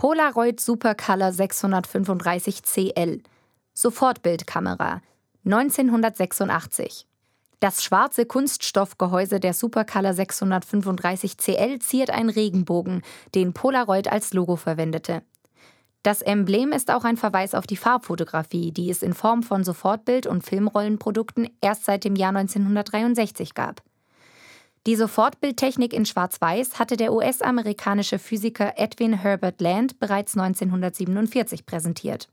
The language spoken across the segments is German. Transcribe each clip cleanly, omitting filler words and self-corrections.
Polaroid Supercolor 635 CL. Sofortbildkamera. 1986. Das schwarze Kunststoffgehäuse der Supercolor 635 CL ziert einen Regenbogen, den Polaroid als Logo verwendete. Das Emblem ist auch ein Verweis auf die Farbfotografie, die es in Form von Sofortbild- und Filmrollenprodukten erst seit dem Jahr 1963 gab. Die Sofortbildtechnik in Schwarz-Weiß hatte der US-amerikanische Physiker Edwin Herbert Land bereits 1947 präsentiert.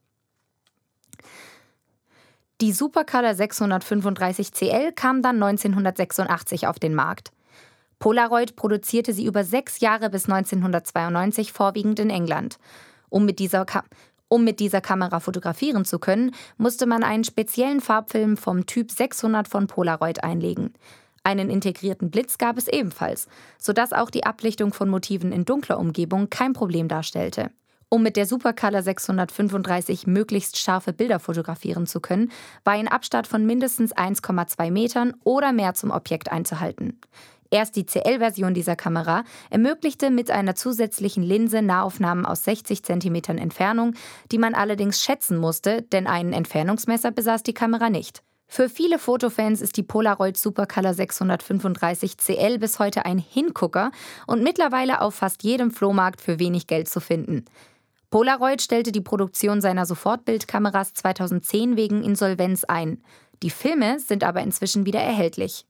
Die Supercolor 635 CL kam dann 1986 auf den Markt. Polaroid produzierte sie über 6 Jahre bis 1992 vorwiegend in England. Um mit dieser Kamera fotografieren zu können, musste man einen speziellen Farbfilm vom Typ 600 von Polaroid einlegen. Einen integrierten Blitz gab es ebenfalls, sodass auch die Ablichtung von Motiven in dunkler Umgebung kein Problem darstellte. Um mit der Supercolor 635 möglichst scharfe Bilder fotografieren zu können, war ein Abstand von mindestens 1,2 Metern oder mehr zum Objekt einzuhalten. Erst die CL-Version dieser Kamera ermöglichte mit einer zusätzlichen Linse Nahaufnahmen aus 60 cm Entfernung, die man allerdings schätzen musste, denn ein Entfernungsmesser besaß die Kamera nicht. Für viele Fotofans ist die Polaroid Supercolor 635 CL bis heute ein Hingucker und mittlerweile auf fast jedem Flohmarkt für wenig Geld zu finden. Polaroid stellte die Produktion seiner Sofortbildkameras 2010 wegen Insolvenz ein. Die Filme sind aber inzwischen wieder erhältlich.